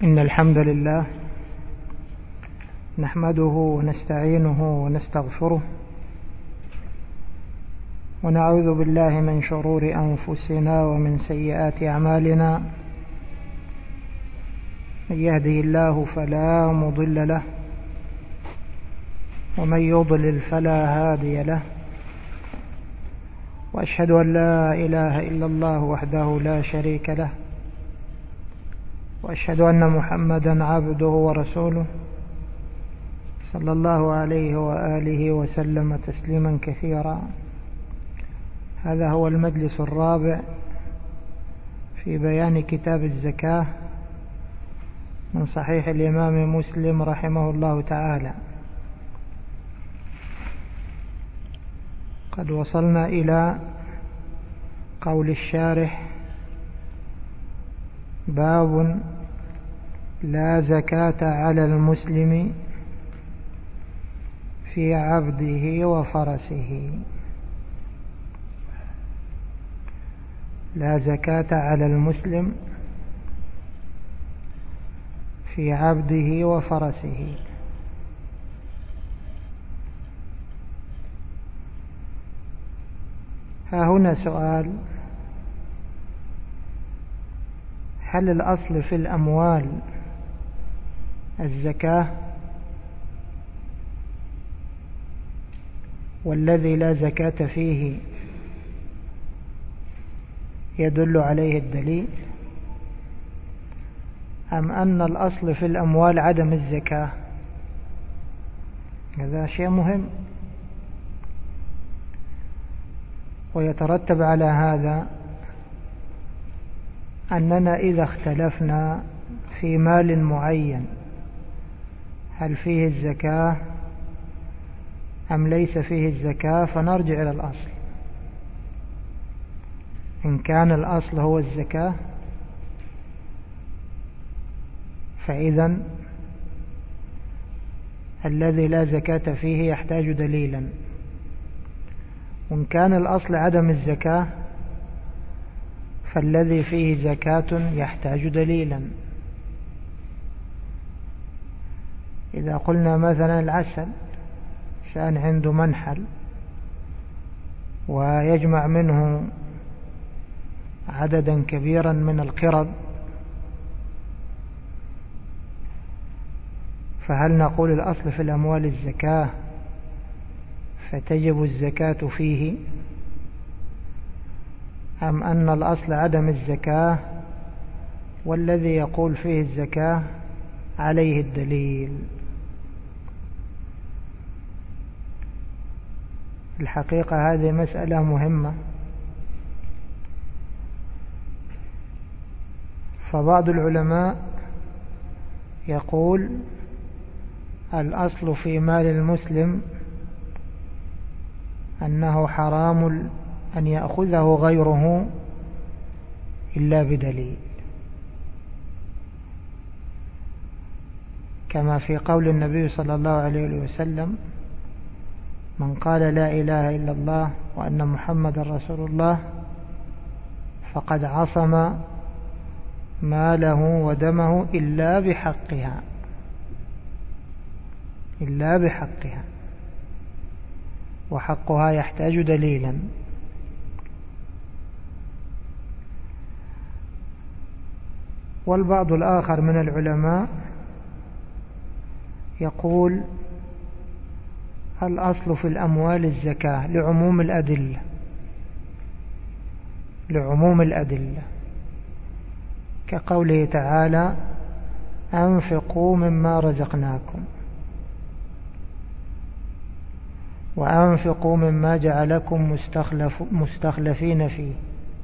إن الحمد لله نحمده ونستعينه ونستغفره ونعوذ بالله من شرور أنفسنا ومن سيئات أعمالنا. من يهده الله فلا مضل له ومن يضلل فلا هادي له، وأشهد أن لا إله إلا الله وحده لا شريك له، وأشهد أن محمدا عبده ورسوله صلى الله عليه وآله وسلم تسليما كثيرا. هذا هو المجلس الرابع في بيان كتاب الزكاة من صحيح الإمام مسلم رحمه الله تعالى. قد وصلنا إلى قول الشارح: باب لا زكاة على المسلم في عبده وفرسه. لا زكاة على المسلم في عبده وفرسه. ها هنا سؤال: هل الأصل في الأموال الزكاة، والذي لا زكاة فيه يدل عليه الدليل، أم أن الأصل في الأموال عدم الزكاة؟ هذا شيء مهم، ويترتب على هذا أننا إذا اختلفنا في مال معين هل فيه الزكاة أم ليس فيه الزكاة، فنرجع إلى الأصل. إن كان الأصل هو الزكاة فإذا الذي لا زكاة فيه يحتاج دليلا، وإن كان الأصل عدم الزكاة فالذي فيه زكاة يحتاج دليلا. إذا قلنا مثلا العسل، إنسان عنده منحل ويجمع منه عددا كبيرا من القرد، فهل نقول الأصل في الأموال الزكاة فتجب الزكاة فيه، أم أن الأصل عدم الزكاة والذي يقول فيه الزكاة عليه الدليل؟ الحقيقة هذه مسألة مهمة، فبعض العلماء يقول الأصل في مال المسلم أنه حرام أن يأخذه غيره إلا بدليل، كما في قول النبي صلى الله عليه وسلم: من قال لا إله إلا الله وأن محمد رسول الله فقد عصم ماله ودمه إلا بحقها، إلا بحقها، وحقها يحتاج دليلا. والبعض الآخر من العلماء يقول الأصل في الأموال الزكاة لعموم الأدلة، لعموم الأدلة، كقوله تعالى: أنفقوا مما رزقناكم، وأنفقوا مما جعلكم مستخلفين فيه.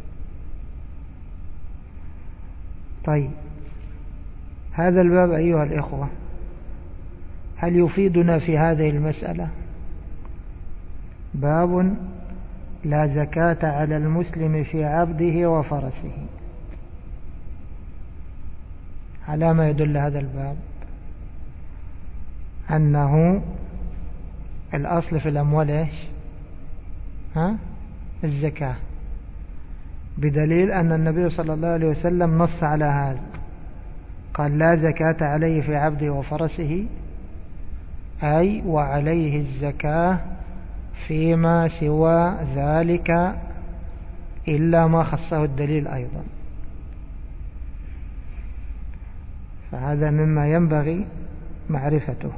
طيب، هذا الباب أيها الإخوة هل يفيدنا في هذه المسألة؟ باب لا زكاة على المسلم في عبده وفرسه. على ما يدل هذا الباب؟ أنه الأصل في الأموال إيش؟ الزكاة، بدليل أن النبي صلى الله عليه وسلم نص على هذا، قال لا زكاة عليه في عبده وفرسه، أي وعليه الزكاة فيما سوى ذلك إلا ما خصه الدليل أيضا. فهذا مما ينبغي معرفته.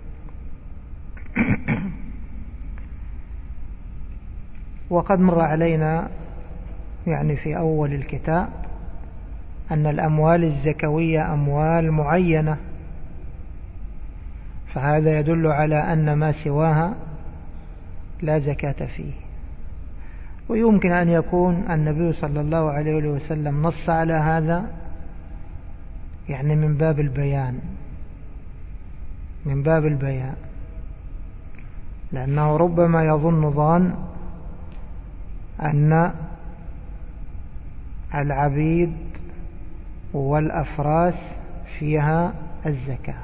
وقد مر علينا يعني في أول الكتاب أن الأموال الزكوية أموال معينة، فهذا يدل على أن ما سواها لا زكاة فيه. ويمكن أن يكون النبي صلى الله عليه وسلم نص على هذا يعني من باب البيان، لأنه ربما يظن ظان أن العبيد والأفراس فيها الزكاة.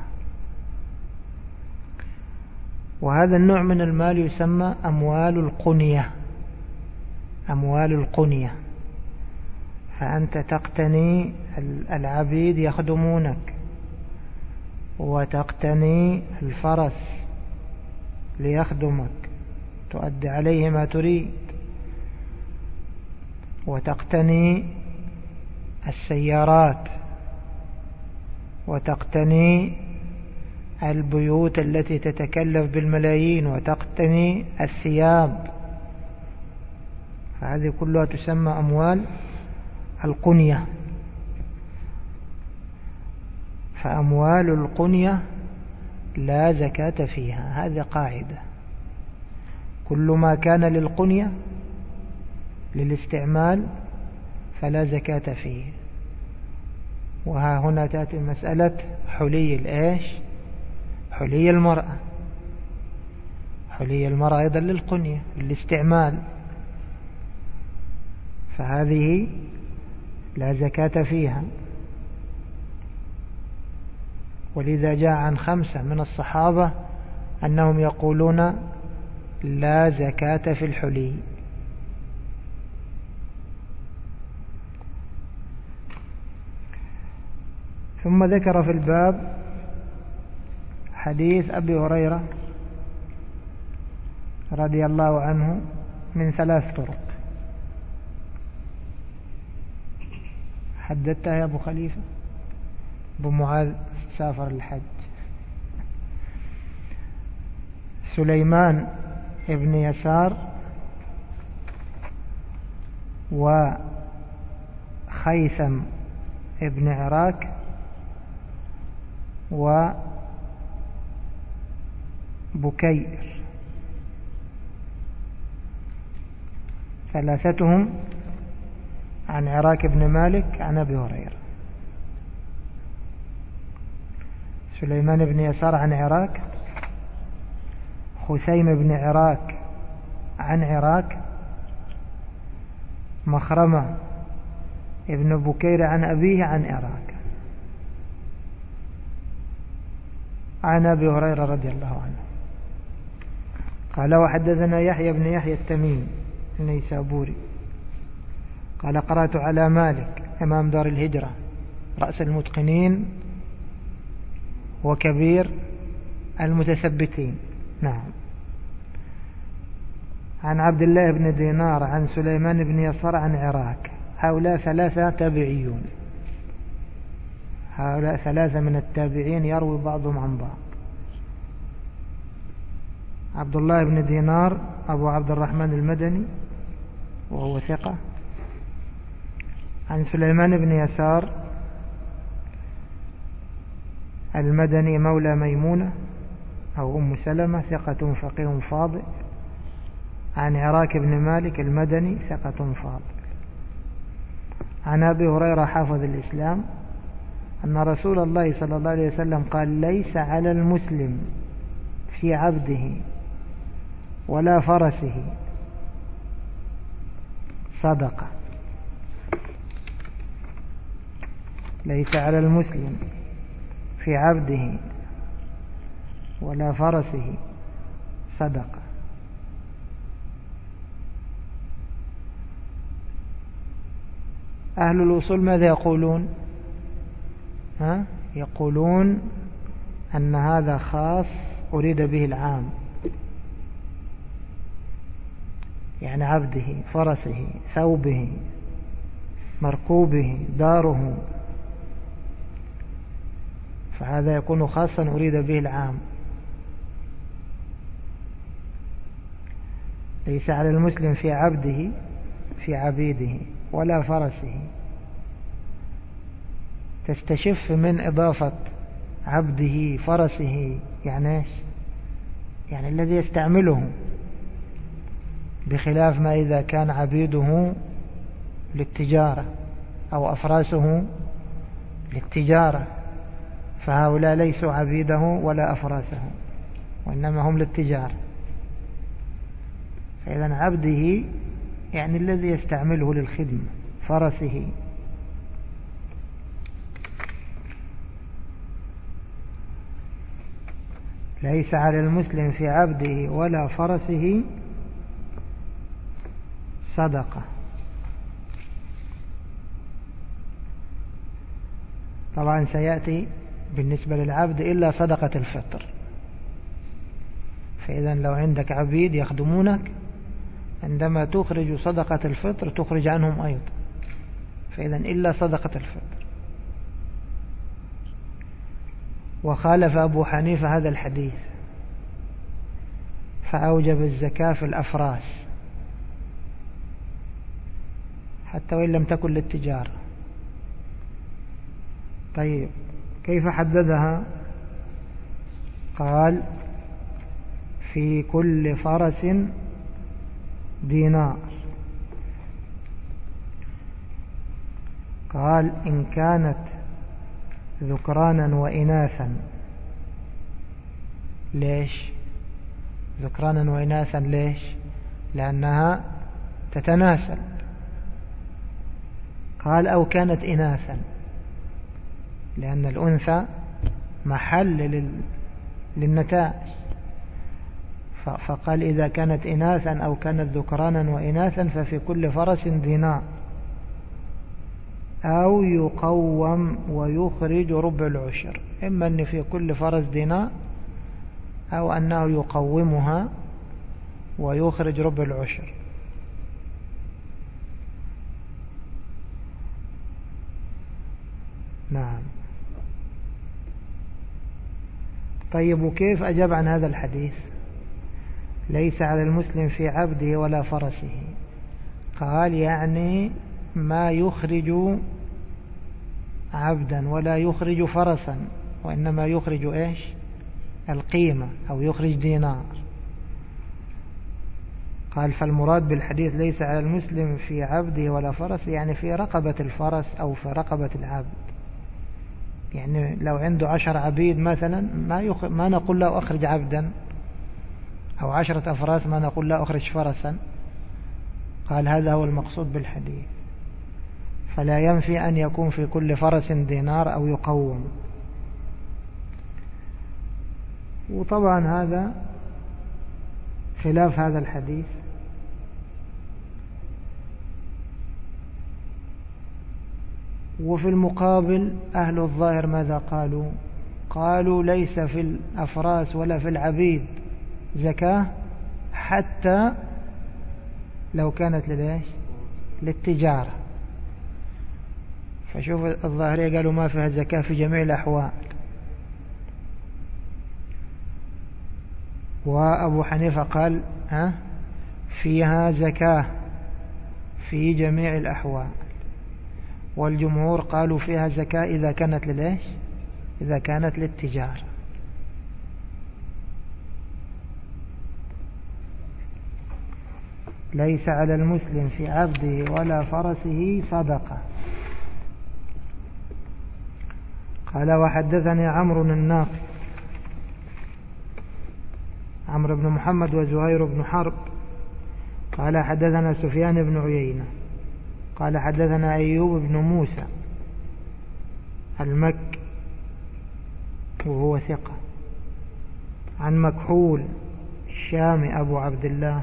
وهذا النوع من المال يسمى أموال القنية. فأنت تقتني العبيد يخدمونك، وتقتني الفرس ليخدمك تؤدي عليه ما تريد، وتقتني السيارات، وتقتني البيوت التي تتكلف بالملايين، وتقتني الثياب. هذه كلها تسمى أموال القنية. فأموال القنية لا زكاة فيها، هذه قاعدة. كل ما كان للقنية للاستعمال فلا زكاة فيه. وها هنا تأتي مسألة حلي المرأة. حلي المرأة أيضا للقنية للاستعمال، فهذه لا زكاة فيها. ولذا جاء عن 5 من الصحابة أنهم يقولون لا زكاة في الحلي. ثم ذكر في الباب حديث أبي هريرة رضي الله عنه من 3 طرق. حددتها يا أبو خليفة؟ أبو معاذ سافر الحج. سليمان ابن يسار وخيثم ابن عراك وبكير، 3 عن عراك بن مالك عن أبي هريرة. سليمان بن يسار عن عراك، خثيم بن عراك عن عراك، مخرمة ابن بكير عن أبيه عن عراك، عن أبي هريرة رضي الله عنه قال وحدثنا يحيى بن يحيى التميمي النيسابوري قال قرأت على مالك إمام دار الهجرة رأس المتقنين وكبير المتثبتين، نعم، عن عبد الله بن دينار عن سليمان بن يسار عن عراك. هؤلاء 3 تابعيون، هؤلاء 3 من التابعين يروي بعضهم عن بعض. عبد الله بن دينار أبو عبد الرحمن المدني وهو ثقة، عن سليمان بن يسار المدني مولى ميمونة أو أم سلمة ثقة فقيه فاضل، عن عراك بن مالك المدني ثقة فاضل، عن أبي هريرة حافظ الإسلام أن رسول الله صلى الله عليه وسلم قال ليس على المسلم في عبده ولا فرسه صدقة. ليس على المسلم في عبده ولا فرسه صدقة. أهل الوصول ماذا يقولون؟ يقولون أن هذا خاص أريد به العام، يعني عبده، فرسه، ثوبه، مركوبه، داره، فهذا يكون خاصا أريد به العام. ليس على المسلم في عبده، في عبيده، ولا فرسه. تستشف من إضافة عبده فرسه يعني إيش؟ يعني الذي يستعمله، بخلاف ما إذا كان عبيده للتجارة أو أفراسه للتجارة، فهؤلاء ليسوا عبيده ولا أفراسه، وإنما هم للتجارة. فإذا عبده يعني الذي يستعمله للخدمة، فرسه. ليس على المسلم في عبده ولا فرسه صدقة. طبعا سيأتي بالنسبة للعبد إلا صدقة الفطر. فإذا لو عندك عبيد يخدمونك، عندما تخرج صدقة الفطر تخرج عنهم أيضا. فإذا إلا صدقة الفطر. وخالف أبو حنيفة هذا الحديث فأوجب الزكاة في الأفراس حتى وإن لم تكن للتجارة. طيب كيف حددها؟ قال في كل فرس دينار. قال إن كانت ذكرانا وإناثا. ليش ذكرانا وإناثا؟ ليش؟ لأنها تتناسل. قال أو كانت إناثا، لأن الأنثى محل للنتائج. فقال إذا كانت إناثا أو كانت ذكرانا وإناثا ففي كل فرس دينار، أو يقوم ويخرج ربع العشر. إما أن في كل فرس دينار، أو أنه يقومها ويخرج ربع العشر. نعم. طيب وكيف أجاب عن هذا الحديث؟ ليس على المسلم في عبده ولا فرسه. قال يعني ما يخرج عبدا ولا يخرج فرسا، وإنما يخرج إيش؟ القيمة، أو يخرج دينار. قال فالمراد بالحديث ليس على المسلم في عبده ولا فرس، يعني في رقبة الفرس أو في رقبة العبد. يعني لو عنده 10 عبيد مثلا ما نقول له أخرج عبدا، أو 10 أفراس ما نقول له أخرج فرسا. قال هذا هو المقصود بالحديث. فلا ينفي أن يكون في كل فرس دينار أو يقوم. وطبعا هذا خلاف هذا الحديث. وفي المقابل أهل الظاهر ماذا قالوا؟ قالوا ليس في الأفراس ولا في العبيد زكاة حتى لو كانت للتجارة. فشوف الظاهرية قالوا ما فيها زكاة في جميع الأحوال، وأبو حنيفة قال فيها زكاة في جميع الأحوال، والجمهور قالوا فيها زكاة إذا كانت إذا كانت للتجارة. ليس على المسلم في عبده ولا فرسه صدقة. قال وحدثني عمرو الناقد، عمرو بن محمد وزهير بن حرب قال حدثنا سفيان بن عيينة قال حدثنا أيوب بن موسى المكي وهو ثقة، عن مكحول الشامي أبو عبد الله،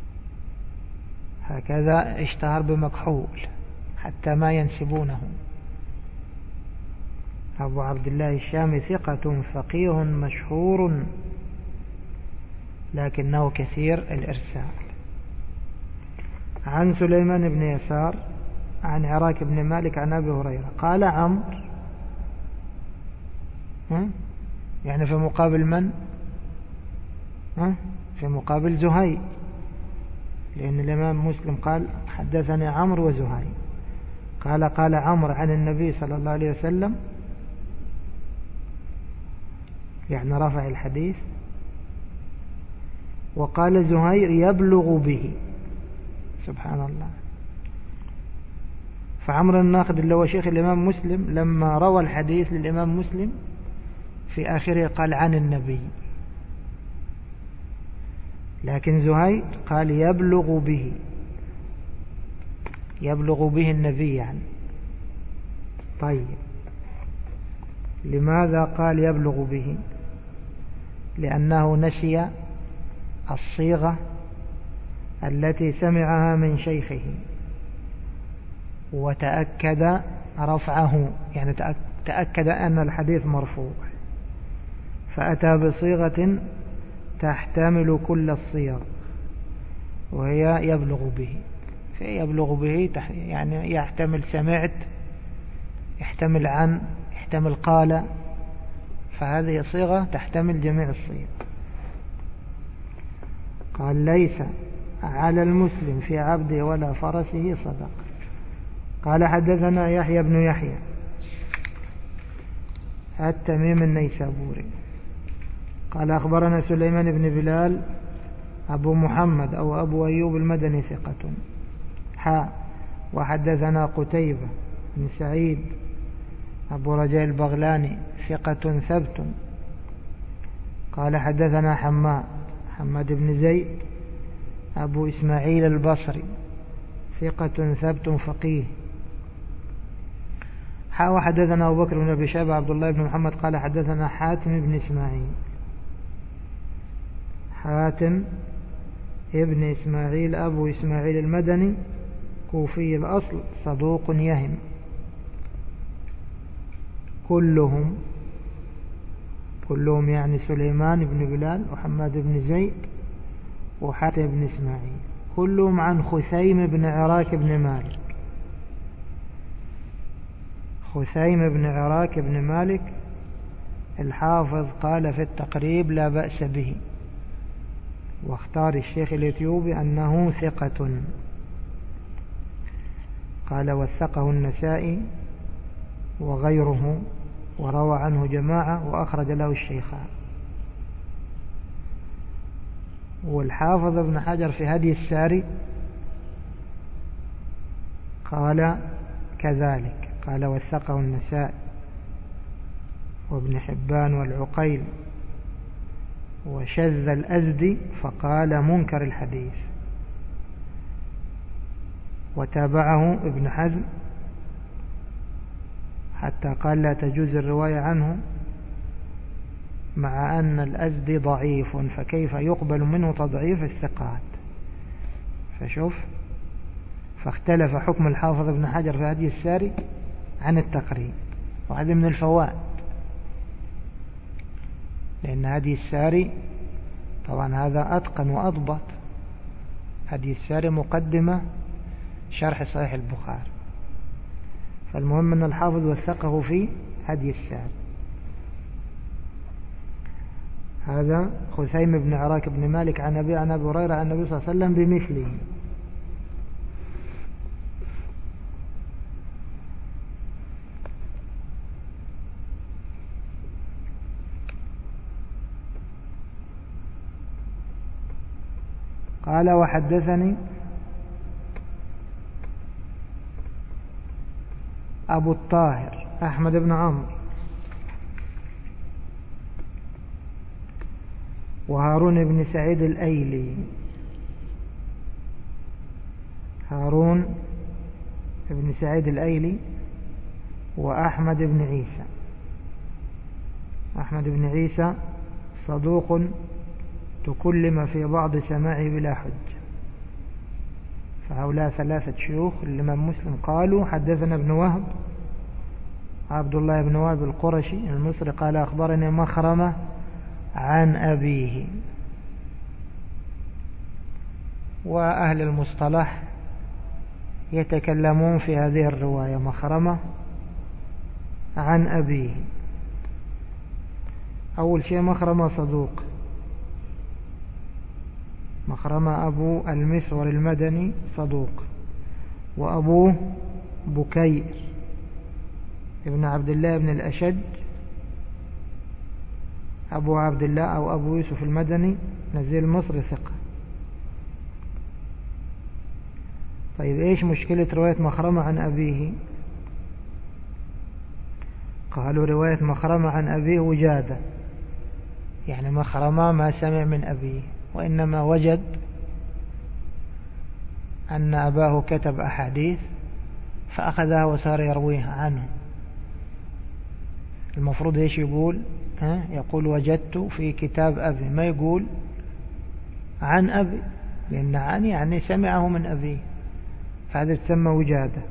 هكذا اشتهر بمكحول حتى ما ينسبونه، أبو عبد الله الشامي ثقة فقيه مشهور لكنه كثير الإرسال. عن سليمان بن يسار عن عراك بن مالك عن أبي هريرة قال عمرو، يعني في مقابل من؟ في مقابل زهير، لأن الإمام مسلم قال حدثني عمرو وزهير. قال عمرو عن النبي صلى الله عليه وسلم، يعني رفع الحديث. وقال زهير يبلغ به. سبحان الله. فعمرو الناقد اللي هو شيخ الإمام مسلم لما روى الحديث للإمام مسلم في آخره قال عن النبي، لكن زهير قال يبلغ به، يبلغ به النبي يعني. طيب لماذا قال يبلغ به؟ لأنه نسي الصيغة التي سمعها من شيخه وتأكد رفعه، يعني تأكد أن الحديث مرفوع، فأتى بصيغة تحتمل كل الصيغ وهي يبلغ به. يبلغ به يعني يحتمل سمعت، يحتمل عن، يحتمل قال، فهذه صيغة تحتمل جميع الصيغ. قال ليس على المسلم في عبده ولا فرسه صدقة. قال حدثنا يحيى بن يحيى التميم النيسابوري قال أخبرنا سليمان بن بلال أبو محمد أو أبو أيوب المدني ثقة وحدثنا قتيبة بن سعيد أبو رجاء البغلاني ثقة ثبت. قال حدثنا حماد بن زيد أبو إسماعيل البصري ثقة ثبت فقيه. وحدثنا أبو بكر بن أبي شيبة عبد الله بن محمد قال حدثنا حاتم بن إسماعيل، حاتم ابن إسماعيل أبو إسماعيل المدني كوفي الأصل صدوق يهم. كلهم يعني سليمان بن بلال وحماد بن زيد وحاتم بن إسماعيل، كلهم عن خثيم بن عراك بن مالك. خثيم بن عراك بن مالك الحافظ قال في التقريب لا بأس به، واختار الشيخ الإثيوبي أنه ثقة. قال وثقه النسائي وغيره وروى عنه جماعة وأخرج له الشيخان. والحافظ ابن حجر في هدي الساري قال كذلك، قال وثقه النسائي وابن حبان والعقيل وشذ الأزدي فقال منكر الحديث. وتابعه ابن حزم حتى قال لا تجوز الرواية عنه، مع أن الأزدي ضعيف فكيف يقبل منه تضعيف الثقات. فشوف، فاختلف حكم الحافظ ابن حجر في هدي الساري عن التقريب، وهذا من الفوائد، لأن هدي الساري طبعا هذا أتقن وأضبط. هدي الساري مقدمة شرح صحيح البخاري، فالمهم أن الحافظ وثقه في هدي الساري. هذا خثيم بن عراك بن مالك عن أبي هريرة عن النبي صلى الله عليه وسلم بمثله. قال وحدثني أبو الطاهر أحمد بن عمرو وهارون بن سعيد الأيلي. هارون بن سعيد الأيلي وأحمد بن عيسى. أحمد بن عيسى صدوق تكلم في بعض سماعه بلا حج، فهؤلاء ثلاثة شيوخ الإمام مسلم قالوا حدثنا ابن وهب عبد الله بن وهب القرشي المصري قال أخبرني مخرمة عن أبيه. وأهل المصطلح يتكلمون في هذه الرواية مخرمة عن أبيه. أول شيء مخرمة صدوق، مخرمة أبو المسور المدني صدوق، وأبوه بكير ابن عبد الله بن الأشج أبو عبد الله أو أبو يوسف المدني نزيل مصر ثقة. طيب إيش مشكلة رواية مخرمة عن أبيه؟ قالوا رواية مخرمة عن أبيه وجادة، يعني مخرمة ما سمع من أبيه، وإنما وجد أن أباه كتب أحاديث فأخذها وصار يرويها عنه. المفروض إيش يقول؟ يقول وجدت في كتاب أبي، ما يقول عن أبي، لأن عن يعني سمعه من أبيه، فهذا تسمى وجادة.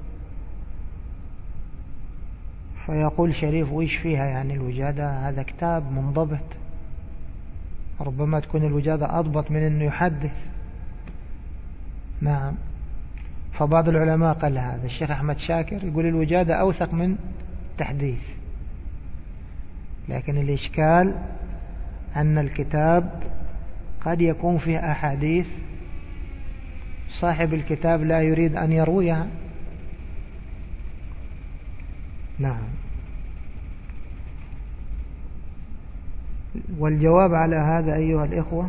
فيقول شريف وإيش فيها يعني الوجادة؟ هذا كتاب منضبط، ربما تكون الوجادة أضبط من أنه يحدث. نعم. فبعض العلماء قال هذا. الشيخ أحمد شاكر يقول الوجادة أوثق من تحديث، لكن الإشكال أن الكتاب قد يكون فيه أحاديث صاحب الكتاب لا يريد أن يرويها. نعم. والجواب على هذا أيها الإخوة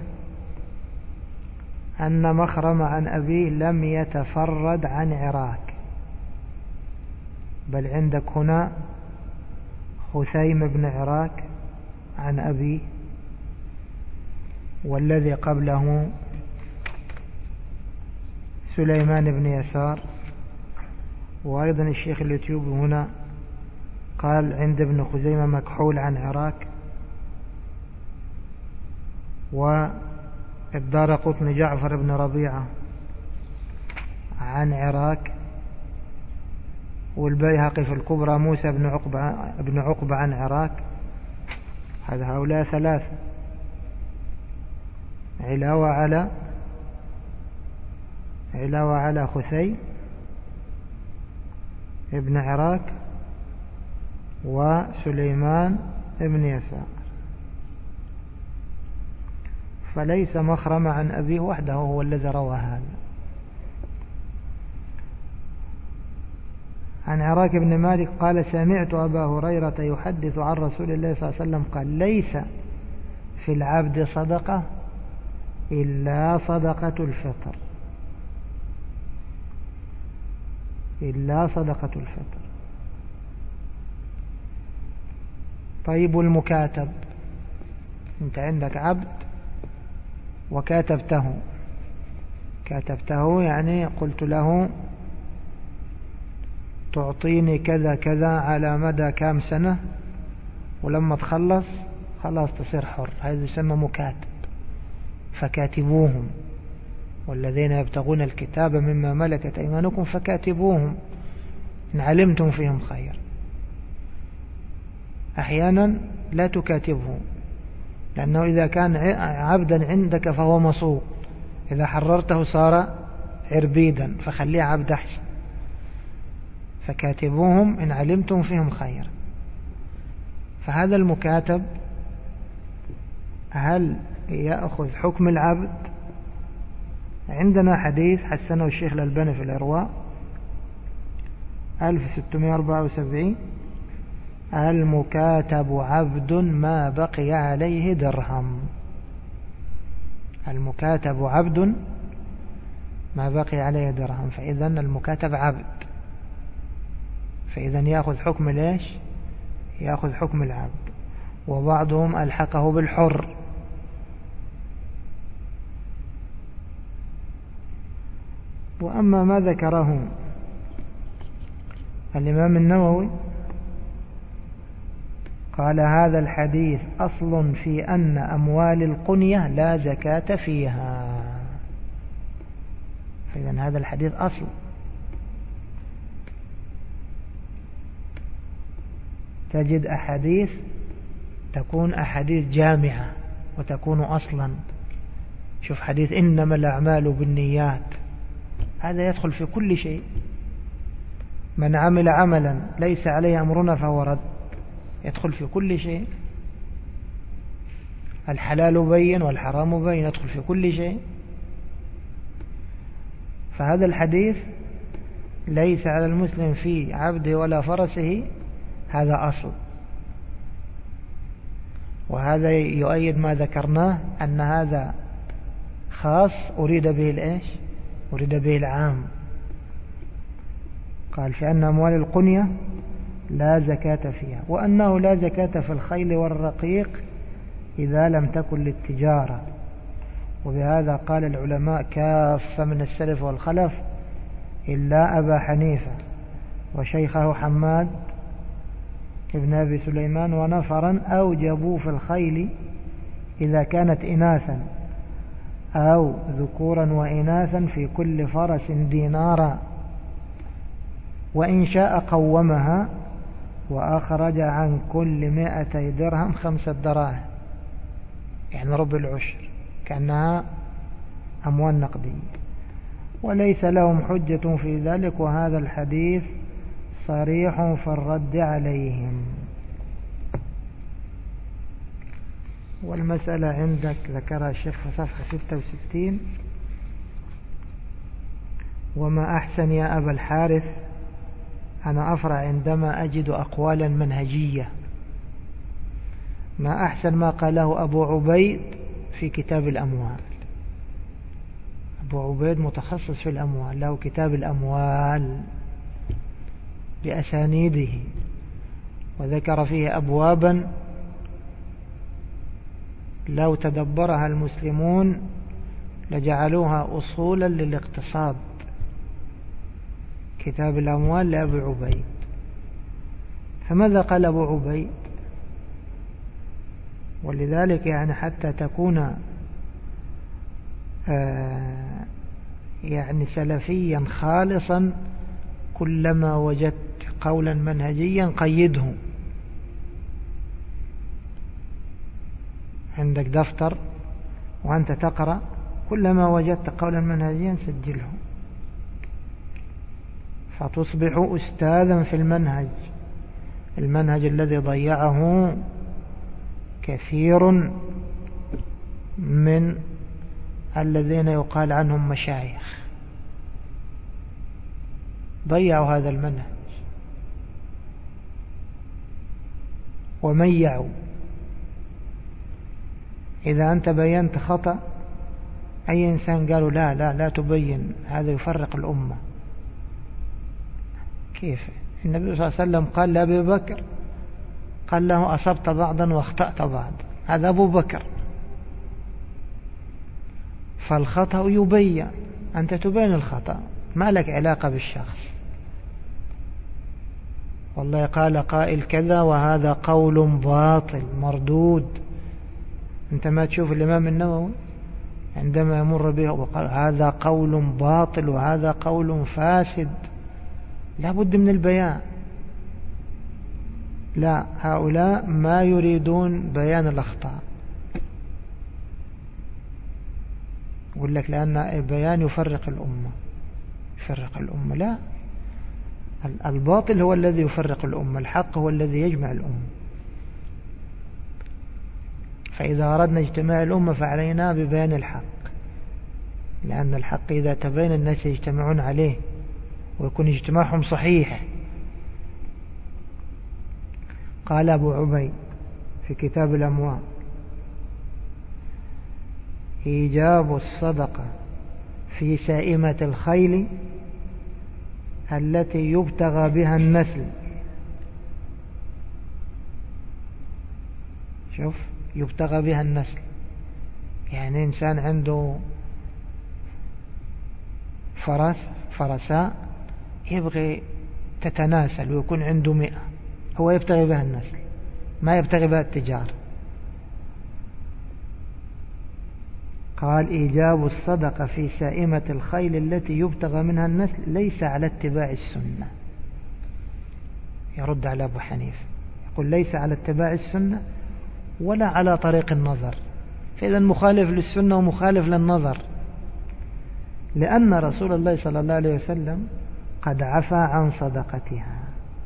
أن مخرم عن أبيه لم يتفرد عن عراك، بل عندك هنا خثيم بن عراك عن أبيه، والذي قبله سليمان بن يسار. وأيضا الشيخ اليوتيوب هنا قال عند ابن خزيمة مكحول عن عراك، والدارقطني جعفر بن ربيعة عن عراك، والبيهقي في الكبرى موسى بن عقبة عن عراك. هؤلاء ثلاثة علاوة على خثيم ابن عراك وسليمان ابن يسار. فليس مخرم عن أبيه وحده هو الذي روى هذا. عن عراك بن مالك قال سمعت أبا هريرة يحدث عن رسول الله صلى الله عليه وسلم قال ليس في العبد صدقة إلا صدقة الفطر، إلا صدقة الفطر. طيب المكاتب، انت عندك عبد وكاتبته، كاتبته يعني قلت له تعطيني كذا كذا على مدى كام سنة، ولما تخلص خلاص تصير حر، هذا يسمى مكاتب. فكاتبوهم، والذين يبتغون الكتاب مما ملكت أيمانكم فكاتبوهم إن علمتم فيهم خير. أحيانا لا تكاتبه، لأنه إذا كان عبدا عندك فهو مصوب، إذا حررته صار عربيدا، فخليه عبد أحسن. فكاتبوهم إن علمتم فيهم خير. فهذا المكاتب هل يأخذ حكم العبد؟ عندنا حديث حسنه الشيخ الألباني في الإرواء 1674 المكاتب عبد ما بقي عليه درهم. المكاتب عبد ما بقي عليه درهم، فإذا المكاتب عبد، فإذا يأخذ حكم ليش؟ يأخذ حكم العبد. وبعضهم ألحقه بالحر. وأما ما ذكره الإمام النووي قال هذا الحديث أصل في أن أموال القنية لا زكاة فيها. فإذا هذا الحديث أصل. تجد أحاديث تكون أحاديث جامعة وتكون أصلا. شوف حديث إنما الأعمال بالنيات، هذا يدخل في كل شيء. من عمل عملا ليس عليه أمرنا فهو رد، يدخل في كل شيء. الحلال بين والحرام بين، يدخل في كل شيء. فهذا الحديث ليس على المسلم في عبده ولا فرسه، هذا أصل. وهذا يؤيد ما ذكرناه أن هذا خاص أريد به الإيش؟ أريد به العام. قال في أن أموال القنية لا زكاة فيها، وأنه لا زكاة في الخيل والرقيق إذا لم تكن للتجارة. وبهذا قال العلماء كافة من السلف والخلف إلا أبا حنيفة وشيخه حماد ابن أبي سليمان ونفرا أوجبوا في الخيل إذا كانت إناثا أو ذكورا وإناثا في كل فرس دينارا، وإن شاء قومها وأخرج عن كل 200 درهم 5 دراهم، يعني ربع العشر، كأنها أموال نقدية. وليس لهم حجة في ذلك، وهذا الحديث صريح في الرد عليهم. والمسألة عندك ذكرها الشيخ في صفحة 66: وما أحسن يا أبا الحارث أنا أفرح عندما أجد أقوالا منهجية. ما أحسن ما قاله أبو عبيد في كتاب الأموال. أبو عبيد متخصص في الأموال، له كتاب الأموال بأسانيده، وذكر فيه أبوابا لو تدبرها المسلمون لجعلوها أصولا للاقتصاد. كتاب الأموال لأبي عبيد. فماذا قال أبو عبيد؟ ولذلك يعني حتى تكون يعني سلفيا خالصا، كلما وجدت قولا منهجيا قيده. عندك دفتر وأنت تقرأ، كلما وجدت قولا منهجيا سجله، فتصبح أستاذا في المنهج الذي ضيعه كثير من الذين يقال عنهم مشايخ. ضيعوا هذا المنهج وميعوا. إذا أنت بينت خطأ، أي إنسان قالوا لا تبين، هذا يفرق الأمة. كيف؟ النبي صلى الله عليه وسلم قال لأبي بكر، قال له أصبت بعضا واخطأت بعض، هذا أبو بكر. فالخطأ يبين، أنت تبين الخطأ، ما لك علاقة بالشخص. والله قال قائل كذا وهذا قول باطل مردود. أنت ما تشوف الإمام النووي عندما يمر به وقال هذا قول باطل وهذا قول فاسد، لا بد من البيان. لا، هؤلاء ما يريدون بيان الأخطاء. يقول لك لأن البيان يفرق الأمة. لا، الباطل هو الذي يفرق الأمة، الحق هو الذي يجمع الأمة. فإذا أردنا اجتماع الأمة فعلينا ببيان الحق، لأن الحق إذا تبين الناس يجتمعون عليه ويكون اجتماعهم صحيح. قال أبو عبيد في كتاب الأموال: إيجاب الصدقة في سائمة الخيل التي يبتغى بها النسل. شوف، يبتغى بها النسل، يعني إنسان عنده فرساء يبغي تتناسل ويكون عنده 100، هو يبتغي بها النسل، ما يبتغي بها التجارة. قال: إيجاب الصدقة في سائمة الخيل التي يبتغى منها النسل ليس على اتباع السنة. يرد على أبو حنيفة يقول ليس على اتباع السنة ولا على طريق النظر، فإذا مخالف للسنة ومخالف للنظر، لأن رسول الله صلى الله عليه وسلم قد عفى عن صدقتها،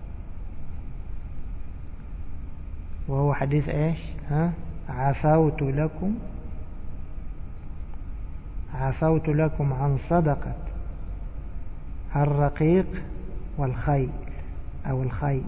وهو حديث إيش؟ عفوت لكم عن صدقة الرقيق والخيل أو الخيل.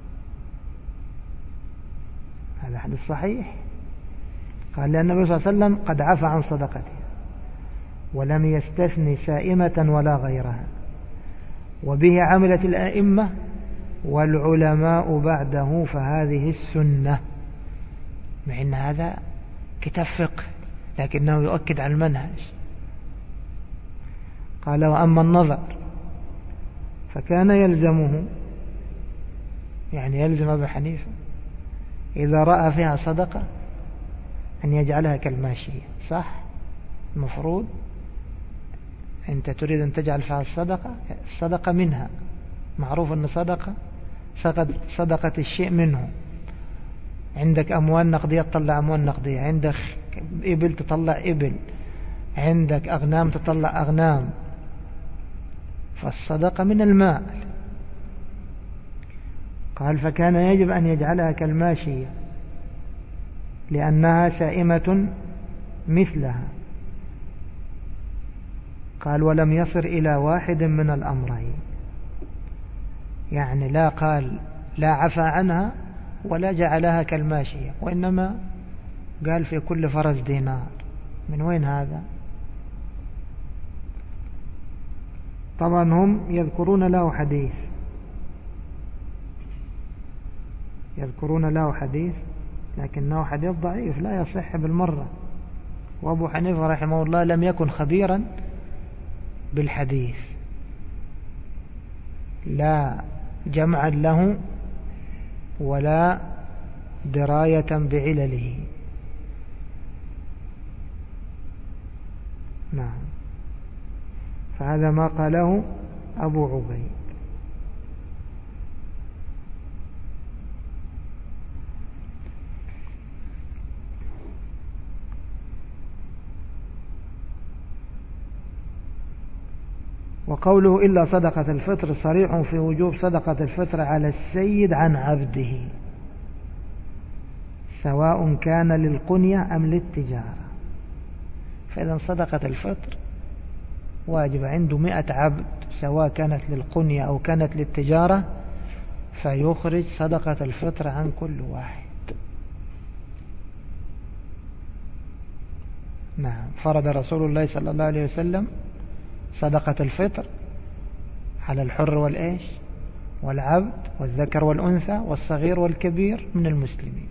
هذا حديث صحيح. قال لأن النبي صلى الله عليه وسلم قد عفى عن صدقته ولم يستثني سائمة ولا غيرها، وبه عملت الأئمة والعلماء بعده، فهذه السنة. مع أن هذا كتاب فقه لكنه يؤكد على المنهج. قال وأما النظر فكان يلزمه، يعني يلزم أبي حنيفة إذا رأى فيها صدقة أن يجعلها كالماشية. صح؟ المفروض أنت تريد أن تجعل فيها الصدقة منها، معروف أن صدقة الشيء منه. عندك أموال نقدية تطلع أموال نقدية، عندك إبل تطلع إبل، عندك أغنام تطلع أغنام، فالصدقة من المال. قال فكان يجب أن يجعلها كالماشية لأنها سائمة مثلها. قال ولم يصر إلى واحد من الأمرين، يعني لا قال لا عفى عنها ولا جعلها كالماشية، وإنما قال في كل فرس دينار. من وين هذا؟ طبعا هم يذكرون له حديث لكنه حديث ضعيف لا يصح بالمرة. وأبو حنيفة رحمه الله لم يكن خبيرا بالحديث، لا جمعا له ولا دراية بعلله. نعم، فهذا ما قاله أبو عبيد. وقوله إلا صدقة الفطر صريح في وجوب صدقة الفطر على السيد عن عبده، سواء كان للقنية أم للتجارة. فإذا صدقة الفطر واجب عنده 100 عبد، سواء كانت للقنية أو كانت للتجارة، فيخرج صدقة الفطر عن كل واحد. نعم، فرض رسول الله صلى الله عليه وسلم صدقة الفطر على الحر والإيش والعبد والذكر والأنثى والصغير والكبير من المسلمين.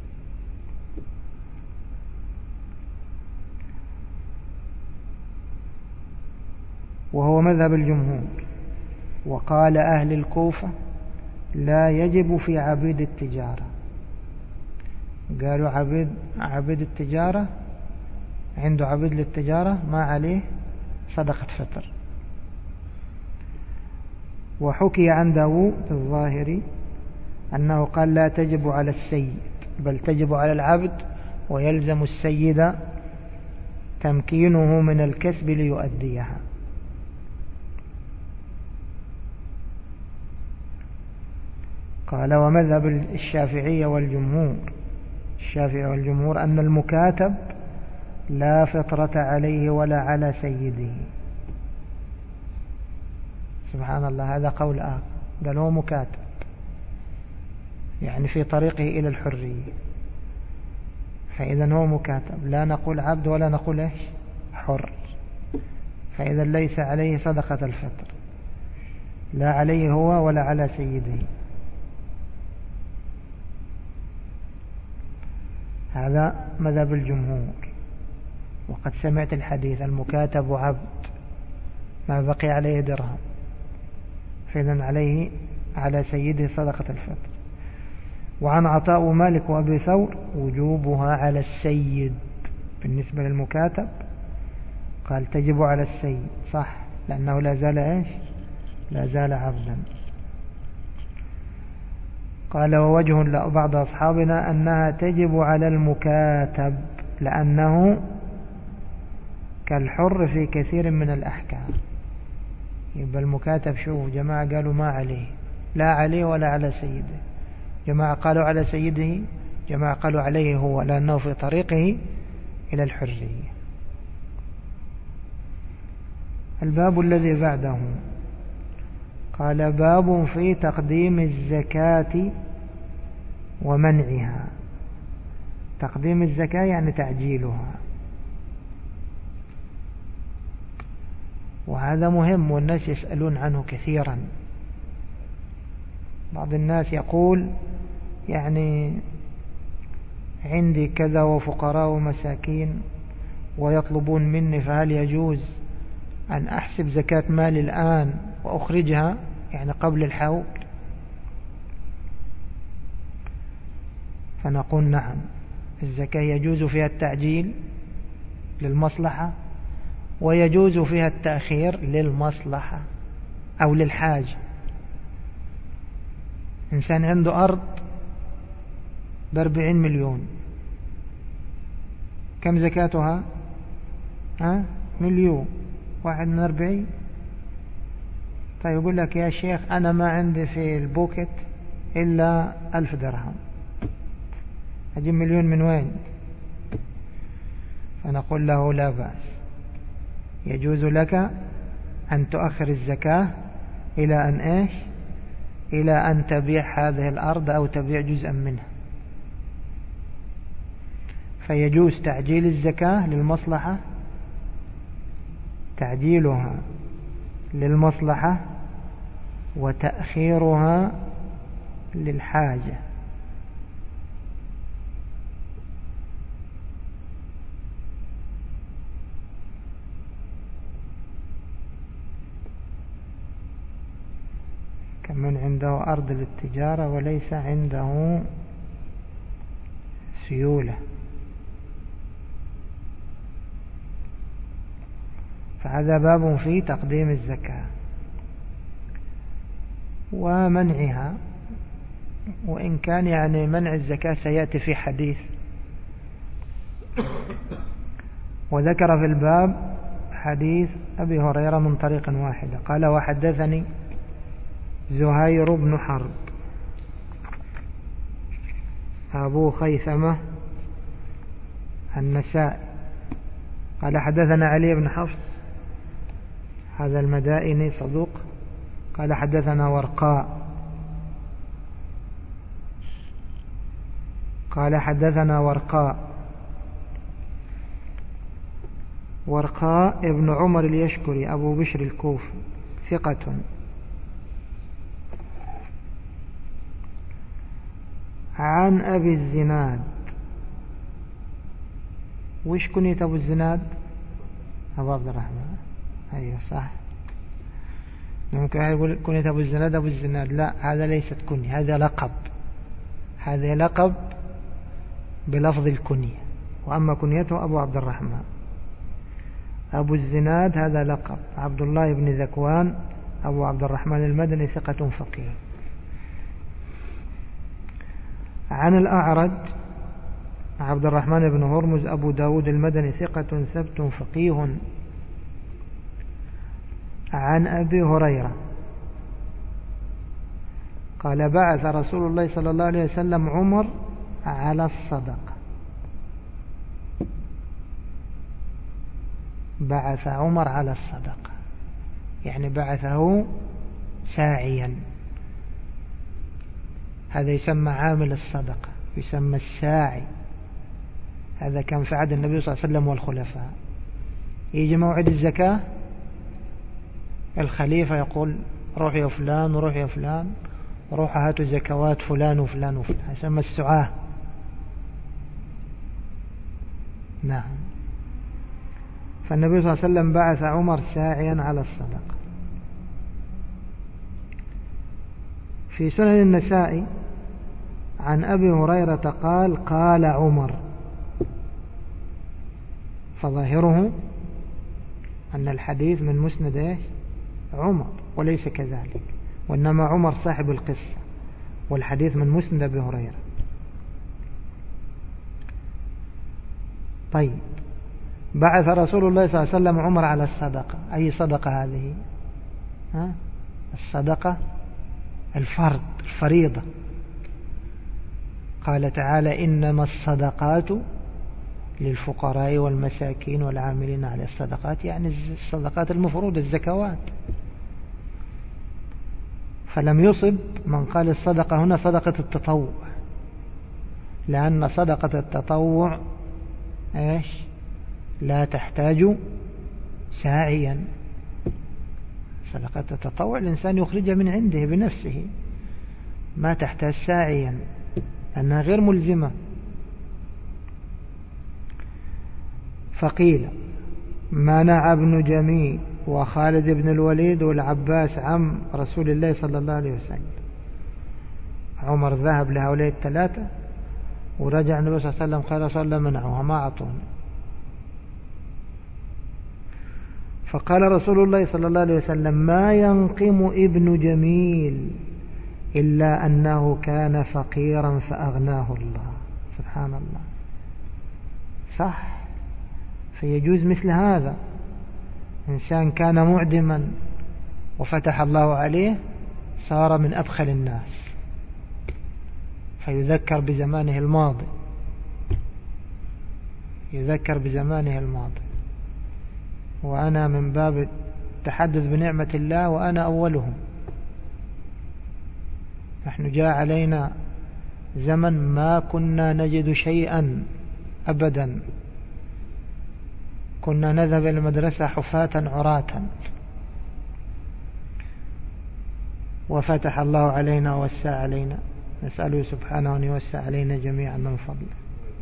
وهو مذهب الجمهور. وقال أهل الكوفة لا يجب في عبيد التجارة. قالوا عبيد التجارة، عنده عبيد للتجارة ما عليه صدقة فطر. وحكي عن داوود الظاهري أنه قال لا تجب على السيد بل تجب على العبد، ويلزم السيد تمكينه من الكسب ليؤديها. قال ومذهب الشافعي والجمهور أن المكاتب لا فطرة عليه ولا على سيده. سبحان الله، هذا قول آخر، قال هو مكاتب يعني في طريقه إلى الحرية، فإذا هو مكاتب، لا نقول عبد ولا نقول إيش حر، فإذا ليس عليه صدقة الفطر، لا عليه هو ولا على سيده. هذا مذهب الجمهور. وقد سمعت الحديث المكاتب عبد ما بقي عليه درهم، فإذا عليه على سيده صدقة الفطر. وعن عطاء ومالك وأبي ثور وجوبها على السيد بالنسبة للمكاتب، قال تجب على السيد، صح، لأنه لا زال إيش لا زال عبدا. قال ووجه لبعض أصحابنا أنها تجب على المكاتب لأنه كالحر في كثير من الأحكام. يبقى المكاتب شوف جماعة قالوا ما عليه، لا عليه ولا على سيده، جماعة قالوا على سيده، جماعة قالوا عليه هو لأنه في طريقه إلى الحرية. الباب الذي بعده قال باب في تقديم الزكاة ومنعها. تقديم الزكاة يعني تعجيلها، وهذا مهم والناس يسألون عنه كثيرا. بعض الناس يقول يعني عندي كذا وفقراء ومساكين ويطلبون مني، فهل يجوز أن أحسب زكاة مالي الآن وأخرجها يعني قبل الحول؟ فنقول نعم، الزكاة يجوز فيها التعجيل للمصلحة، ويجوز فيها التأخير للمصلحة أو للحاجة. إنسان عنده أرض ب40 مليون، كم زكاتها؟ مليون واحد من 40. طيب يقول لك يا شيخ أنا ما عندي في البوكت إلا 1000 درهم، أجيب مليون من وين؟ فنقول له لا بأس، يجوز لك أن تؤخر الزكاة إلى أن إيش؟ إلى أن تبيع هذه الأرض أو تبيع جزءا منها. فيجوز تعجيل الزكاة للمصلحة، تعجيلها للمصلحة، وتأخيرها للحاجة. كمن عنده أرض للتجارة وليس عنده سيولة، فهذا باب في تقديم الزكاة ومنعها. وإن كان يعني منع الزكاة سيأتي في حديث. وذكر في الباب حديث أبي هريرة من طريق واحدة قال وحدثني زهير بن حرب أبو خيثمة النسائي قال حدثنا علي بن حفص هذا المدائني صدوق قال حدثنا ورقاء قال حدثنا ورقاء ابن عمر اليشكري أبو بشر الكوفي ثقة عن أبي الزناد. وش كنية أبو الزناد؟ أبو عبد الرحمن. أيوة صح، ممكن يقول كنية أبو الزناد أبو الزناد، لا هذا ليست كنية، هذا لقب، هذا لقب بلفظ الكنية، وأما كنيته أبو عبد الرحمن. أبو الزناد هذا لقب، عبد الله بن ذكوان أبو عبد الرحمن المدني ثقة فقيه. عن الأعرج عبد الرحمن بن هرمز أبو داود المدني ثقة ثبت فقيه. عن أبي هريرة قال بعث رسول الله صلى الله عليه وسلم عمر على الصدقة. بعث عمر على الصدقة يعني بعثه ساعيا، هذا يسمى عامل الصدقة، يسمى الساعي. هذا كان في عهد النبي صلى الله عليه وسلم والخلفاء. يجي موعد الزكاة الخليفة يقول روح يا فلان وروح يا فلان روح هاتوا زكوات فلان وفلان وفلان، يسمى السعاة. نعم. فالنبي صلى الله عليه وسلم بعث عمر ساعيا على الصدقة. في سنن النسائي عن أبي هريرة قال قال عمر، فظاهره أن الحديث من مسند عمر وليس كذلك، وإنما عمر صاحب القصة والحديث من مسند أبي هريرة. طيب، بعث رسول الله صلى الله عليه وسلم عمر على الصدقة. أي صدقة هذه؟ الصدقة الفرض، الفريضة. قال تعالى: إنما الصدقات للفقراء والمساكين والعاملين على الصدقات، يعني الصدقات المفروضة، الزكوات. فلم يصب من قال الصدقة هنا صدقة التطوع، لأن صدقة التطوع لا تحتاج ساعيا. صدقة التطوع الإنسان يخرجها من عنده بنفسه، ما تحتاج ساعيا أنها غير ملزمة. فقيل: منع ابن جميل وخالد بن الوليد والعباس عم رسول الله صلى الله عليه وسلم. عمر ذهب لهؤلاء الثلاثة ورجع النبي صلى الله عليه وسلم قال: صلى الله منعوها، ما أعطونا. فقال رسول الله صلى الله عليه وسلم: ما ينقم ابن جميل إلا أنه كان فقيرا فأغناه الله. سبحان الله. صح، فيجوز مثل هذا. إنسان كان معدما وفتح الله عليه، صار من أبخل الناس، فيذكر بزمانه الماضي، يذكر بزمانه الماضي. وأنا من باب التحدث بنعمة الله وأنا أولهم. نحن جاء علينا زمن ما كنا نجد شيئا أبدا، كنا نذهب إلى المدرسة حفاة عراة، وفتح الله علينا ووسع علينا، نسأله سبحانه أن يوسع علينا جميعا من فضله.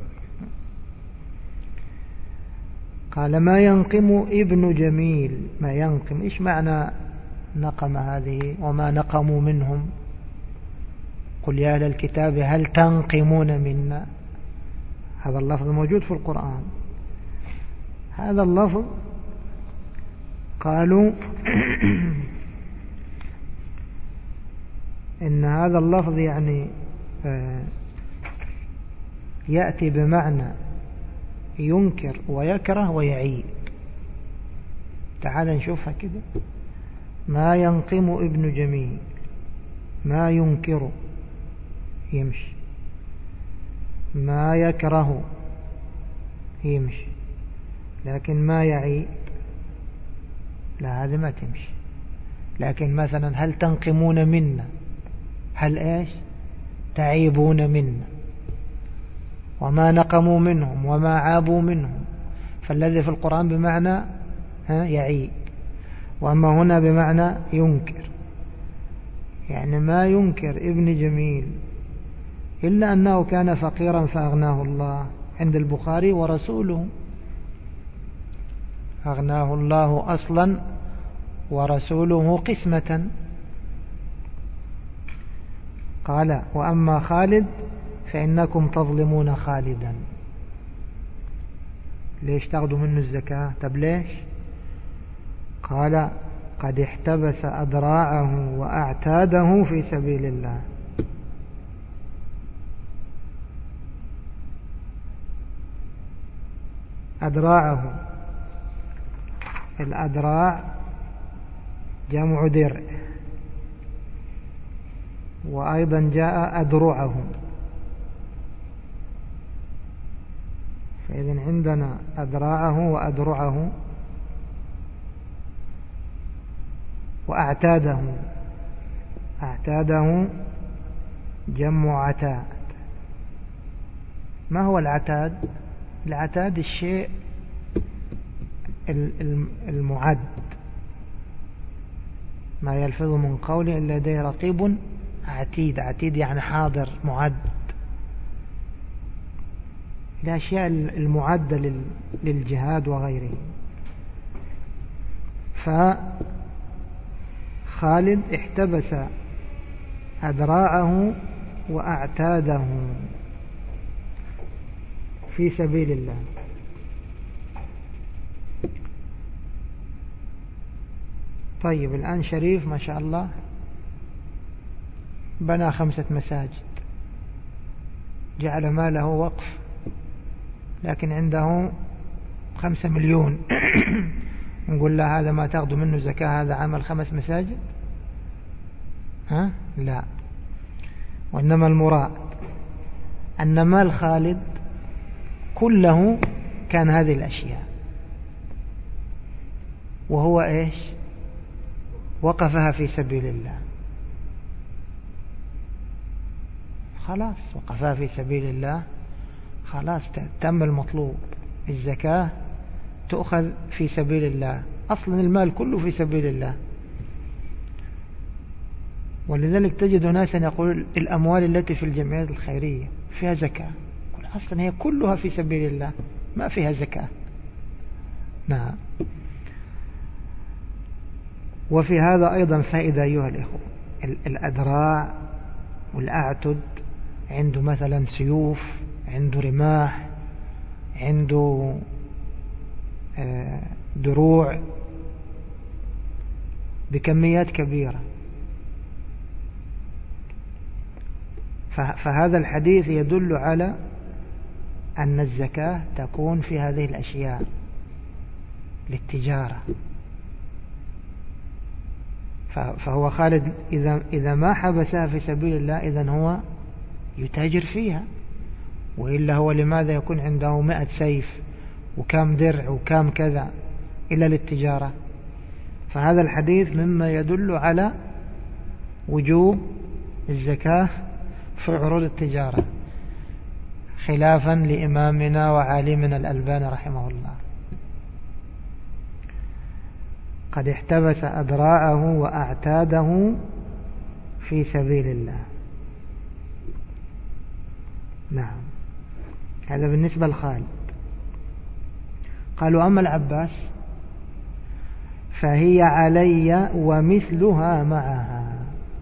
قال: ما ينقم ابن جميل. ما ينقم، إيش معنى نقم هذه؟ وما نقموا منهم. قل يا أهل الكتاب هل تنقمون منا. هذا اللفظ موجود في القرآن. هذا اللفظ قالوا إن هذا اللفظ يعني يأتي بمعنى ينكر ويكره ويعيب. تعال نشوفها كده. ما ينقم ابن جميل، ما ينكر يمشي، ما يكره يمشي، لكن ما يعيب لا، هذا ما تمشي. لكن مثلا هل تنقمون منا، هل تعيبون منا. وما نقموا منهم وما عابوا منهم، فالذي في القرآن بمعنى يعيب، وأما هنا بمعنى ينكر. يعني ما ينكر ابن جميل إلا أنه كان فقيرا فأغناه الله، عند البخاري ورسوله. أغناه الله أصلا ورسوله قسمة. قال: وأما خالد فإنكم تظلمون خالدا. ليش تاخذوا منه الزكاة؟ طب ليش؟ قال: قد احتبس أذراعه وأعتاده في سبيل الله. أذراعه، الأذراع جمع درع، وأيضا جاء أذرعه. فإذن عندنا أذراعه وأذرعه وأعتاده. أعتاده جمع عتاد. ما هو العتاد؟ العتاد الشيء المعد، ما يلفظ من قول إلا لديه رقيب عتيد. عتيد يعني حاضر، معد. الأشياء المعدة للجهاد وغيره. فخالد احتبس أذراعه وأعتاده في سبيل الله. طيب، الآن شريف ما شاء الله بنى 5 مساجد، جعل ماله وقف، لكن عنده 5 مليون نقول له هذا ما تاخذ منه زكاة، هذا عمل 5 مساجد؟ لا. وإنما المراد أن مال خالد كله كان هذه الأشياء، وهو إيش؟ وقفها في سبيل الله، خلاص وقفها في سبيل الله، خلاص تم المطلوب. الزكاة تؤخذ في سبيل الله، أصلا المال كله في سبيل الله. ولذلك تجد ناسا يقول الأموال التي في الجمعيات الخيرية فيها زكاة، أصلا هي كلها في سبيل الله، ما فيها زكاة. نعم. وفي هذا أيضا فائدة أيها الإخوة، الأدراع والأعتد، عنده مثلا سيوف، عنده رماح، عنده دروع بكميات كبيرة، فهذا الحديث يدل على أن الزكاة تكون في هذه الأشياء للتجارة. فهو خالد إذا ما حبسها في سبيل الله إذن هو يتاجر فيها، وإلا هو لماذا يكون عنده 100 سيف وكام درع وكام كذا إلا للتجارة؟ فهذا الحديث مما يدل على وجوب الزكاة في عروض التجارة، خلافا لإمامنا وعالمنا الألباني رحمه الله، قد احتبس أدراعه وأعتاده في سبيل الله. نعم. هذا بالنسبة لخالد. قالوا أما العباس فهي علي ومثلها معها.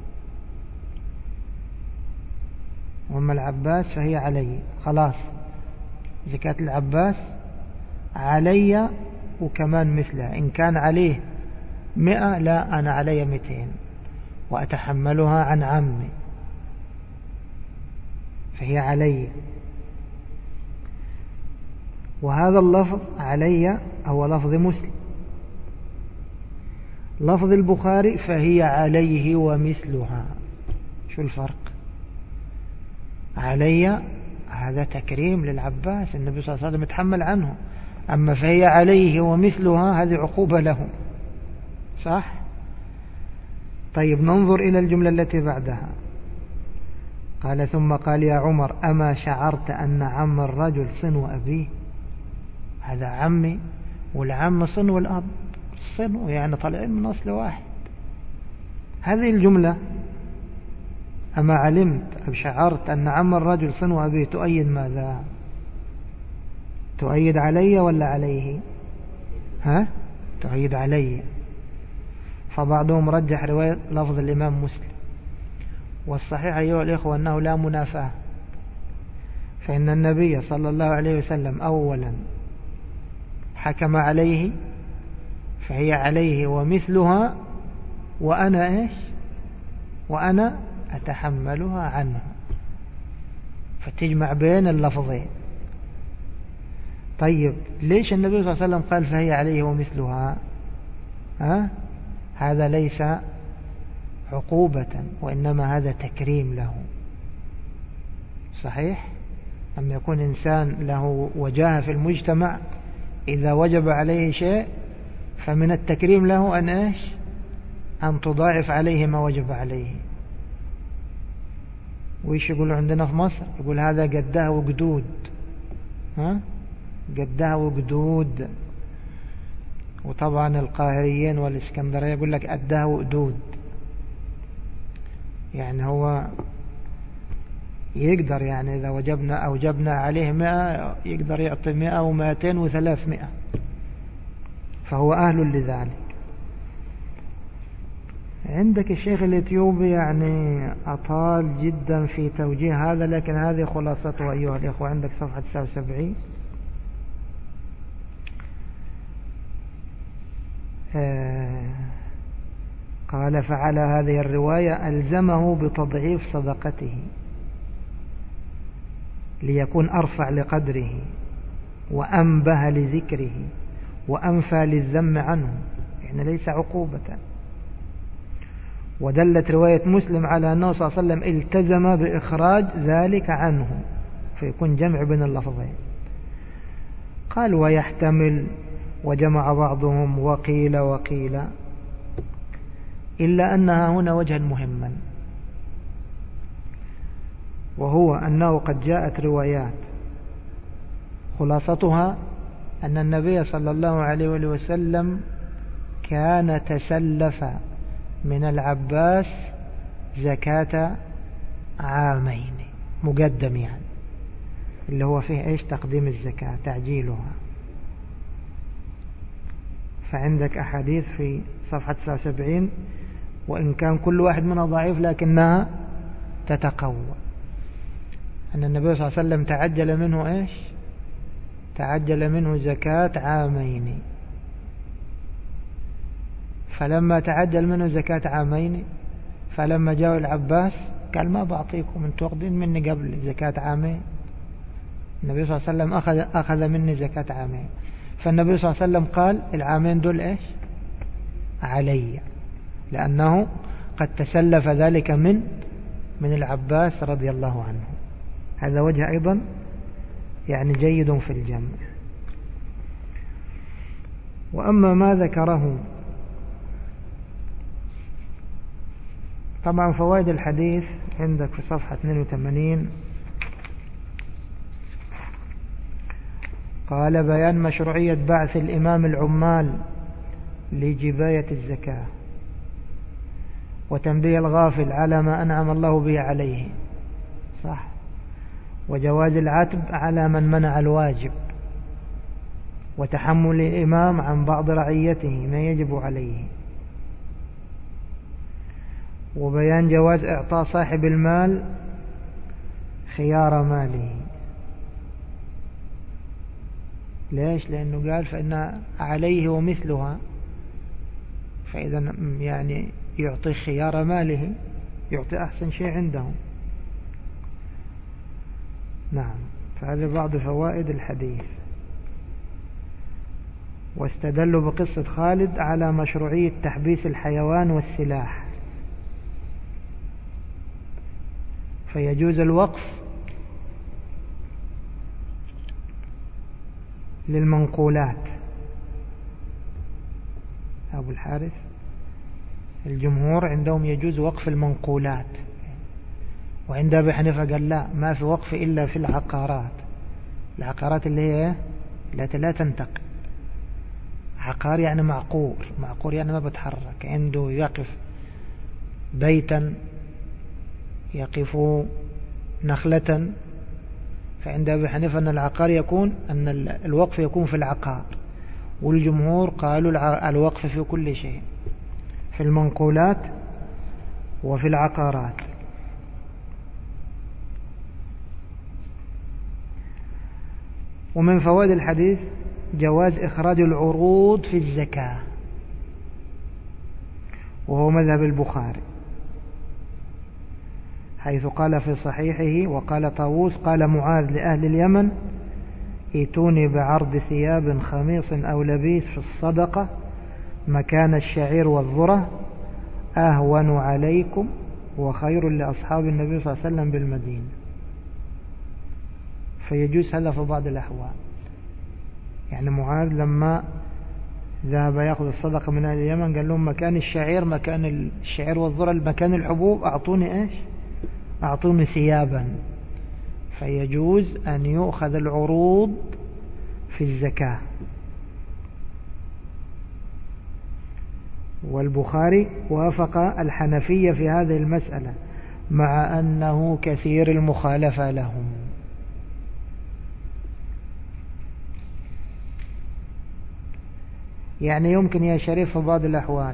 وأما العباس فهي علي، خلاص زكاة العباس علي وكمان مثلها، إن كان عليه 100 لا أنا علي 200 وأتحملها عن عمي، فهي علي. وهذا اللفظ علي هو لفظ مسلم. لفظ البخاري فهي عليه ومثلها. شو الفرق؟ علي هذا تكريم للعباس، النبي صلى الله عليه وسلم يتحمل عنه، أما فهي عليه ومثلها هذه عقوبة له، صح؟ طيب ننظر إلى الجملة التي بعدها. قال ثم قال يا عمر أما شعرت أن عم الرجل صنو أبيه؟ هذا عمي، والعم صنو الأب، صنو يعني طالعين من أصل واحد. هذه الجملة أما علمت أو شعرت أن عم الرجل صنو أبيه تؤيد ماذا؟ تؤيد علي ولا عليه؟ تؤيد علي. فبعضهم رجح رواية لفظ الإمام مسلم، والصحيح أيها الإخوة أنه لا منافاة، فإن النبي صلى الله عليه وسلم أولا حكم عليه فهي عليه ومثلها، وأنا إيش؟ وأنا أتحملها عنه، فتجمع بين اللفظين. طيب ليش النبي صلى الله عليه وسلم قال فهي عليه ومثلها؟ هذا ليس عقوبة، وإنما هذا تكريم له. صحيح؟ لما يكون إنسان له وجاهة في المجتمع إذا وجب عليه شيء فمن التكريم له أن إيش؟ أن تضاعف عليه ما وجب عليه. وإيش يقولوا عندنا في مصر؟ يقول هذا قدها وقدود. قدها وقدود. وطبعا القاهريين والإسكندرية يقول لك قدها وقدود، يعني هو يقدر، يعني إذا أوجبنا عليه 100 يقدر يعطي 100 و200 و300، فهو أهل لذلك. عندك الشيخ الإثيوبي يعني أطال جدا في توجيه هذا، لكن هذه خلاصته أيها الإخوة. عندك صفحة 79. قال فعلى هذه الرواية ألزمه بتضعيف صدقته ليكون أرفع لقدره وأنبه لذكره وأنفى للذم عنه، يعني ليس عقوبة. ودلت رواية مسلم على أنه صلى الله عليه وسلم التزم بإخراج ذلك عنه، فيكون جمع بين اللفظين. قال ويحتمل، وجمع بعضهم وقيل وقيل، إلا أنها هنا وجها مهما، وهو أنه قد جاءت روايات خلاصتها أن النبي صلى الله عليه وسلم كان تسلف من العباس زكاة عامين مقدم، يعني اللي هو فيه إيش؟ تقديم الزكاة، تعجيلها. فعندك أحاديث في صفحة 79 وإن كان كل واحد منها ضعيف لكنها تتقوى، أن النبي صلى الله عليه وسلم تعجل منه إيش؟ تعجل منه زكاة عامين. فلما تعجل منه زكاة عامين، فلما جاء العباس قال ما بعطيكم، انتوا واخدين مني قبل زكاة عامين. النبي صلى الله عليه وسلم أخذ مني زكاة عامين، فالنبي صلى الله عليه وسلم قال العامين دول إيش؟ علي، لأنه قد تسلف ذلك من العباس رضي الله عنه. هذا وجه أيضا يعني جيد في الجمع. وأما ما ذكره، طبعا فوائد الحديث عندك في صفحة 82. قال بيان مشروعية بعث الإمام العمال لجباية الزكاة، وتنبيه الغافل على ما أنعم الله به عليه، صح، وجواز العتب على من منع الواجب، وتحمل الإمام عن بعض رعيته ما يجب عليه، وبيان جواز إعطاء صاحب المال خيار ماله. ليش؟ لأنه قال فإن عليه ومثلها، فإذا يعني يعطي خيار ماله، يعطي أحسن شيء عندهم. نعم، فهذه بعض فوائد الحديث. واستدلوا بقصة خالد على مشروعية تحبيس الحيوان والسلاح، فيجوز الوقف للمنقولات. أبو الحارث الجمهور عندهم يجوز وقف المنقولات، وعند أبي حنيفة قال لا، ما في وقف إلا في العقارات. العقارات اللي هي التي لا تنتقل. عقار يعني معقور، معقور يعني ما بتحرك، عنده يقف بيتا، يقف نخلة. فعند أبي حنيفة أن العقار يكون، أن الوقف يكون في العقار، والجمهور قالوا الوقف في كل شيء، في المنقولات وفي العقارات. ومن فوائد الحديث جواز إخراج العروض في الزكاة، وهو مذهب البخاري، حيث قال في صحيحه وقال طاووس قال معاذ لأهل اليمن ائتوني بعرض ثياب خميص أو لبيس في الصدقة مكان الشعير والذرة أهون عليكم وخير لأصحاب النبي صلى الله عليه وسلم بالمدينة. فيجوز هذا في بعض الأحوال. يعني معاذ لما ذهب يأخذ الصدقة من أهل اليمن قال لهم مكان الشعير، مكان الشعير والذرة، مكان الحبوب أعطوني إيش؟ أعطوني ثيابا. فيجوز أن يؤخذ العروض في الزكاة. والبخاري وافق الحنفية في هذه المسألة مع أنه كثير المخالفة لهم. يعني يمكن يا شريف في بعض الأحوال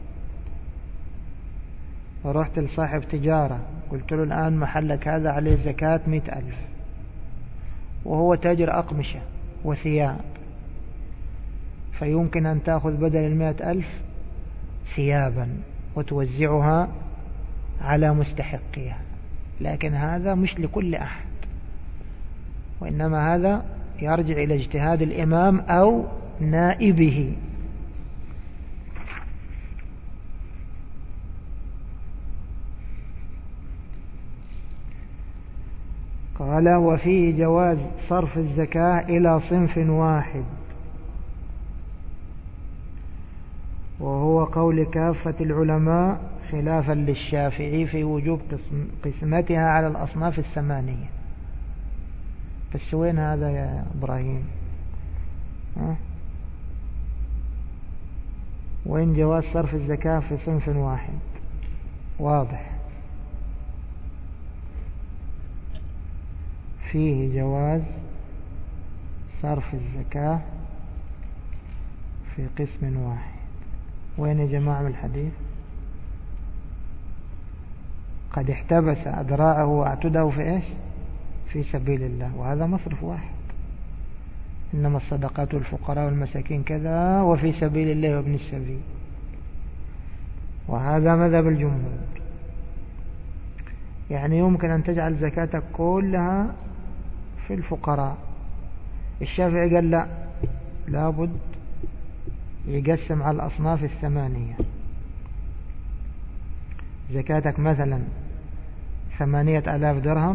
ورحت لصاحب تجارة قلت له الآن محلك هذا عليه زكاة 100,000، وهو تاجر أقمشة وثياب، فيمكن أن تأخذ بدل 100,000 ثيابا وتوزعها على مستحقيها، لكن هذا مش لكل أحد، وإنما هذا يرجع إلى اجتهاد الإمام أو نائبه. قال: وفيه جواز صرف الزكاة إلى صنف واحد، وهو قول كافة العلماء خلافا للشافعي في وجوب قسمتها على الأصناف الثمانية. بس وين هذا يا إبراهيم؟ وين جواز صرف الزكاة في صنف واحد؟ واضح، فيه جواز صرف الزكاة في قسم واحد. وين يا جماعة من الحديث؟ قد احتبس أدراعه واعتده في إيش؟ في سبيل الله، وهذا مصرف واحد. إنما الصدقات والفقراء والمساكين كذا، وفي سبيل الله وابن السبيل، وهذا مذهب الجمهور. يعني يمكن أن تجعل زكاتك كلها في الفقراء. الشافعي قال لا، لابد يقسم على الأصناف الثمانية. زكاتك مثلا 8,000 درهم،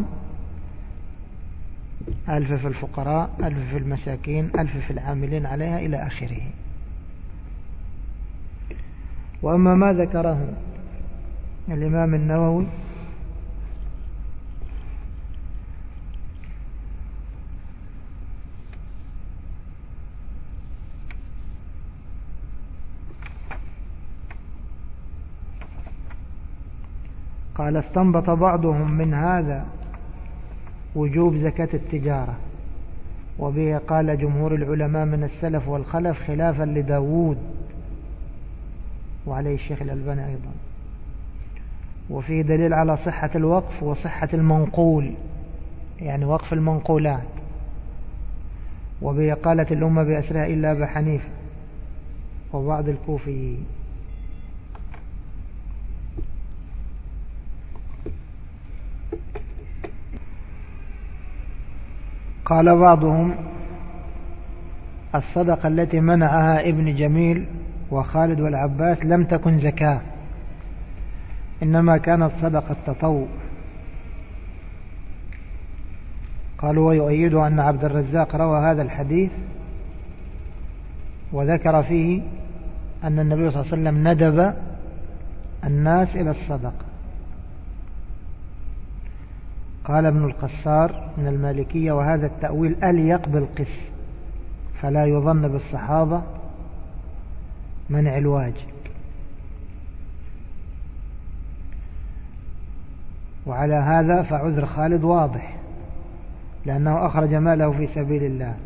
1,000 في الفقراء، 1,000 في المساكين، 1,000 في العاملين عليها إلى آخره. وأما ما ذكره الإمام النووي قال: استنبط بعضهم من هذا وجوب زكاة التجارة، وبه قال جمهور العلماء من السلف والخلف خلافا لداود، وعليه الشيخ الألباني أيضا. وفيه دليل على صحة الوقف وصحة المنقول، يعني وقف المنقولات. وبه قالت الأمة بأسرها إلا أبا حنيفة وبعض الكوفيين. قال بعضهم: الصدقة التي منعها ابن جميل وخالد والعباس لم تكن زكاة، إنما كانت صدقة تطوع. قالوا: ويؤيد أن عبد الرزاق روى هذا الحديث وذكر فيه أن النبي صلى الله عليه وسلم ندب الناس إلى الصدقة. قال ابن القصار من المالكية: وهذا التأويل أليق بالقسم، فلا يظن بالصحابة منع الواجب. وعلى هذا فعذر خالد واضح، لأنه أخرج ماله في سبيل الله.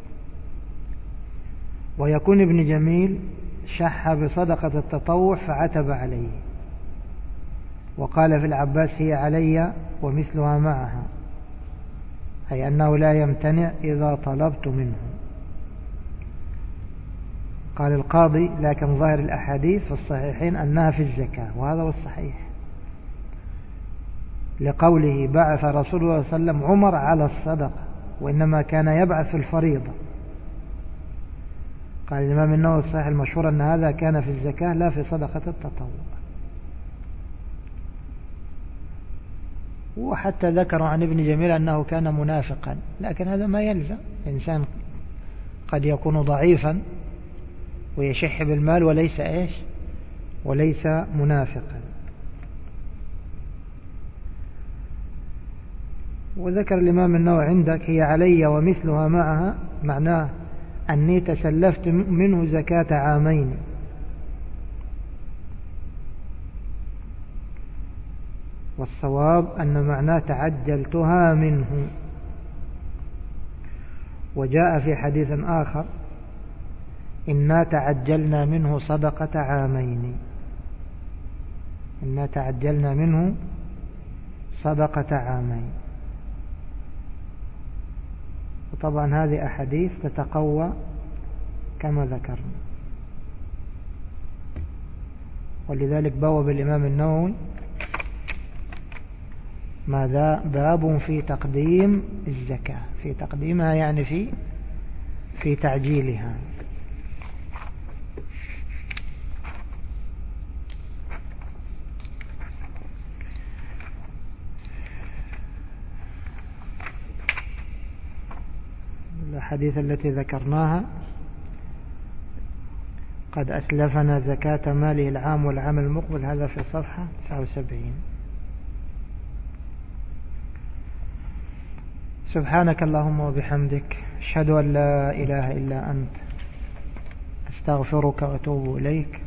ويكون ابن جميل شح بصدقة التطوع فعتب عليه، وقال في العباس: هي علي ومثلها معها، أي أنه لا يمتنع إذا طلبت منه. قال القاضي: لكن ظاهر الأحاديث في الصحيحين أنها في الزكاة، وهذا هو الصحيح، لقوله: بعث رسول الله صلى الله عليه وسلم عمر على الصدقة، وإنما كان يبعث في الفريضة. قال الإمام النووي الصحيح المشهور أن هذا كان في الزكاة لا في صدقة التطوع. وحتى ذكروا عن ابن جميل أنه كان منافقا، لكن هذا ما يلزم. إنسان قد يكون ضعيفا ويشح بالمال وليس إيش، وليس منافقا. وذكر الإمام النووي: عندك هي علي ومثلها معها، معناه أني تسلفت منه زكاة عامين. والصواب أن معناه تعجلتها منه. وجاء في حديث آخر: إنا تعجلنا منه صدقة عامين، إنا تعجلنا منه صدقة عامين. وطبعا هذه أحاديث تتقوى كما ذكرنا. ولذلك بوب الإمام النووي ماذا؟ باب في تقديم الزكاة، في تقديمها يعني في تعجيلها. الحديث التي ذكرناها: قد أسلفنا زكاة ماله العام والعام المقبل، هذا في الصفحة 79. سبحانك اللهم وبحمدك، أشهد أن لا إله إلا أنت، أستغفرك وأتوب إليك.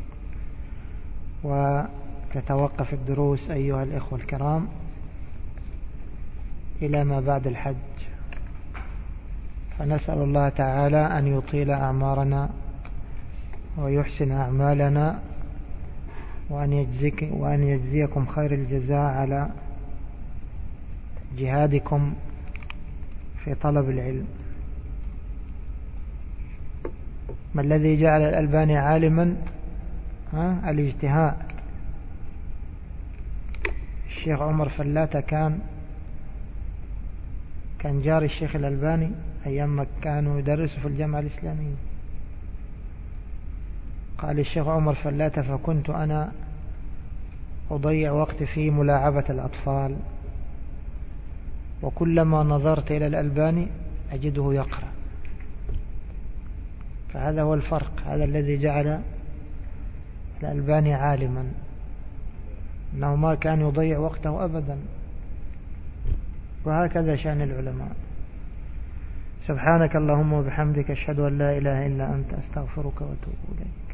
وتتوقف الدروس أيها الإخوة الكرام إلى ما بعد الحج، فنسأل الله تعالى أن يطيل أعمارنا ويحسن أعمالنا، وأن يجزيكم خير الجزاء على جهادكم في طلب العلم. ما الذي جعل الألباني عالما؟ الاجتهاد. الشيخ عمر فلاتة كان جاري الشيخ الألباني أيام ما كانوا يدرسوا في الجامعة الإسلامية. قال الشيخ عمر فلاتة: فكنت أنا أضيع وقتي في ملاعبة الأطفال، وكلما نظرت إلى الألباني أجده يقرأ. فهذا هو الفرق، هذا الذي جعل الألباني عالما، أنه ما كان يضيع وقته أبدا. وهكذا شأن العلماء. سبحانك اللهم وبحمدك، أشهد أن لا إله إلا أنت، أستغفرك وأتوب إليك.